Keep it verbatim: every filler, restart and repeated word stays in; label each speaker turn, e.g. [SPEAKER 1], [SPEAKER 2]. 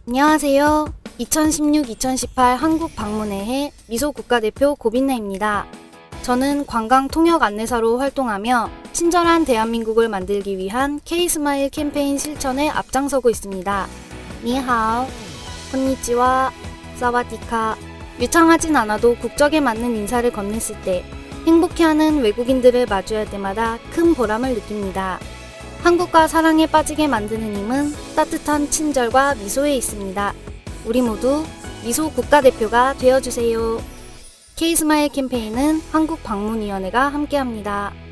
[SPEAKER 1] 안녕하세요. 이천십육 이천십팔 한국 방문회해 미소 국가대표 고빈나입니다. 저는 관광 통역 안내사로 활동하며 친절한 대한민국을 만들기 위한 K-스마일 캠페인 실천에 앞장서고 있습니다. 니하오, konnichiwa, 사와디카. 유창하진 않아도 국적에 맞는 인사를 건넸을 때 행복해하는 외국인들을 마주할 때마다 큰 보람을 느낍니다. 한국과 사랑에 빠지게 만드는 힘은 따뜻한 친절과 미소에 있습니다. 우리 모두 미소 국가대표가 되어주세요. K-스마일 캠페인은 한국방문위원회가 함께합니다.